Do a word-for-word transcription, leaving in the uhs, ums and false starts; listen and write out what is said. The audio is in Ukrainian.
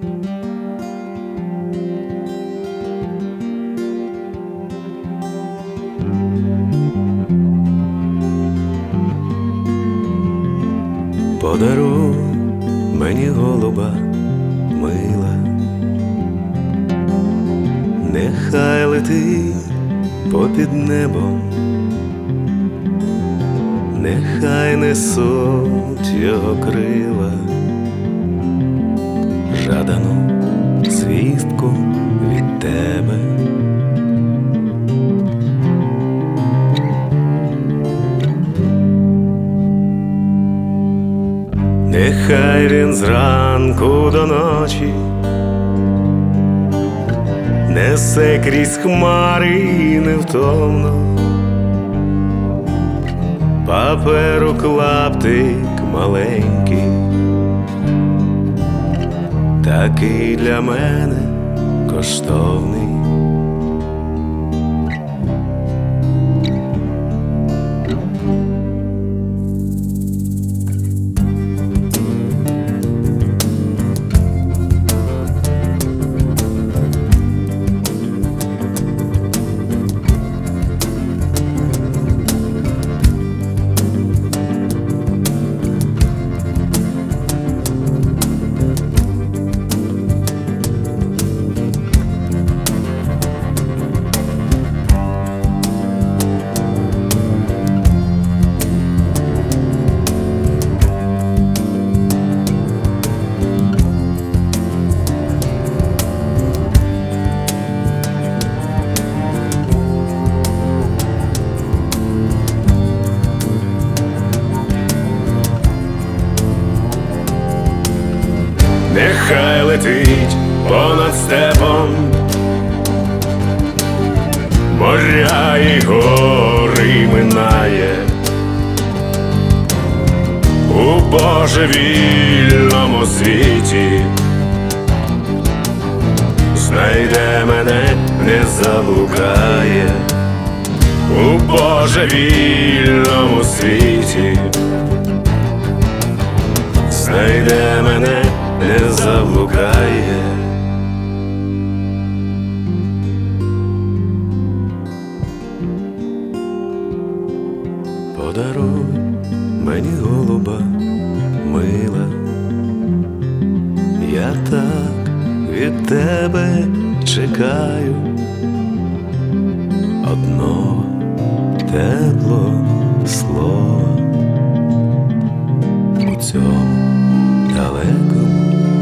Подаруй мені голуба мила, нехай летить попід небом, нехай несуть його крила жадану звістку від тебе. Нехай він зранку до ночі несе крізь хмари невтомно, паперу клаптик маленький, такий для мене коштовний. Нехай летить понад степом, моря і гори минає, у божевільному світі знайде мене, не заблукає, у божевільному світі знайде мене, не заблукає. Подаруй мені голуба мила, я так від тебе чекаю одного теплого слова у цьому далекому